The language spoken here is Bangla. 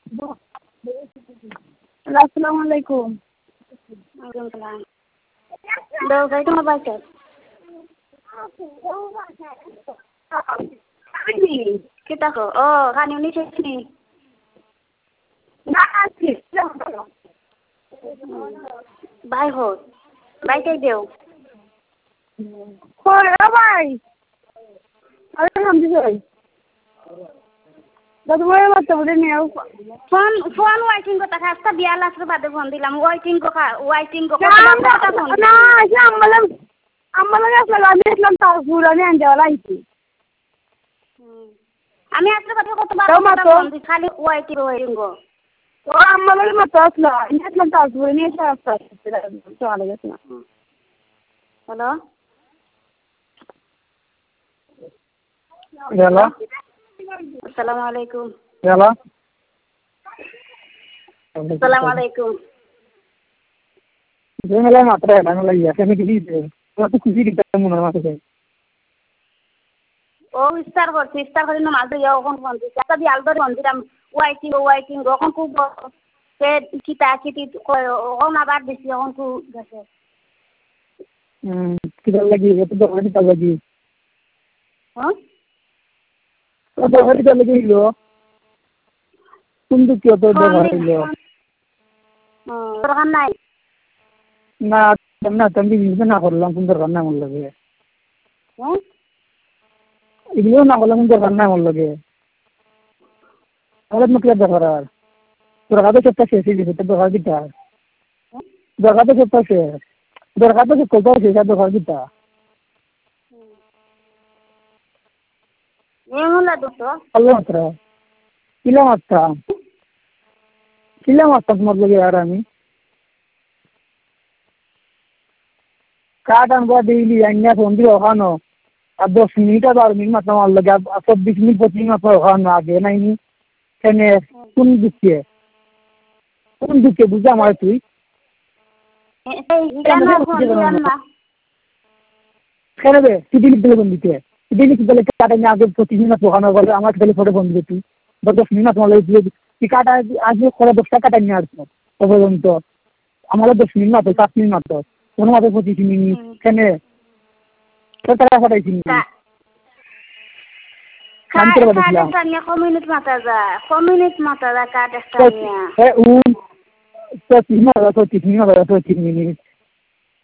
আসসালামু আলাইকুম। ওয়ালাইকুম সালাম। দাও যাইতো না বাইকে। Kita ko. Oh, kanyo ni Chesney. Bye ho. Bye kay deo. Hoy, bye. Ayo hamdi hoy. Dad hoy batta bole niyo. Phone waiting ko ta khasta biya las ke bade phone dilam waiting ko Na, ammalam asla আমি ইসলাম তাজপুরানি আনজাওয়ালা আইছি। আমি আসলে কথা কত বার ফোন দি খালি ওয়াইটিং গো। ও আম্মালার মতো আসলা ইসলাম তাজপুরানি এসে আসছে চলে গেছে না। হ্যালো হ্যালো আসসালামু আলাইকুম। হ্যালো আসসালামু আলাইকুম। মেলা মাত্রা বাংলা ইয়া কেন কি দিতে কত খুশি দিতে মনে মাথা ও স্টার করে নামাজ দিয়া ওখন ফোন দিছে একটা দি আলদর ফোন দিলাম ওয়াইটিং ওখন খুব সে কিতা ওখন আবার দিছি ওখন খুব গেছে কিটা লাগি এত দরকার কিটা লাগি হ্যাঁ কত দরকার কিটা লাগি হলো তুমি কি অত দরকার হলো দরকার নাই না তুমি জিনিস না করলাম কোন দরকার না আমার লাগে হ্যাঁ এগুলো না করলাম কোন দরকার না আমার লাগে তাহলে মুখ দরকার আর দরকার তো সবটা শেষ হয়ে গেছে দরকার কিটা দরকার তো সবটা শেষ দরকার তো কোথাও শেষ আর দরকার কিটা ఏముందా దోస్తో అల్లం మాత్ర కిలో మాత్ర మొదలు यार আমি কাটান গো ডেইলি আইনা ফোন দিয়ে ওখানো আর 10 মিনিট আর 12 মিনিট মাত্র আমার লাগে 24 মিনিট 25 মিনিট মাত্র ওখানো আগে নাইনি কেনে কোন দিকে বুঝা আমার তুই কেন বে তুই দিলি বলে বন্ধুতে দিলি কি বলে কাটান আগে 25 মিনিট ওখানো বলে আমার খালি ফটো বন্ধ দিতে তুই 10 মিনিট আমার লাগে তুই কাটা আগে করে 10 টাকা কাটান নিয়ে আসছো পর্যন্ত আমার 10 মিনিট মাত্র 7 মিনিট মাত্র কোনো মাত্র 25 মিনিট কেন কত টাকা পাঠাইছি কমিউনিট মাতা যা কাট একটা মিনিট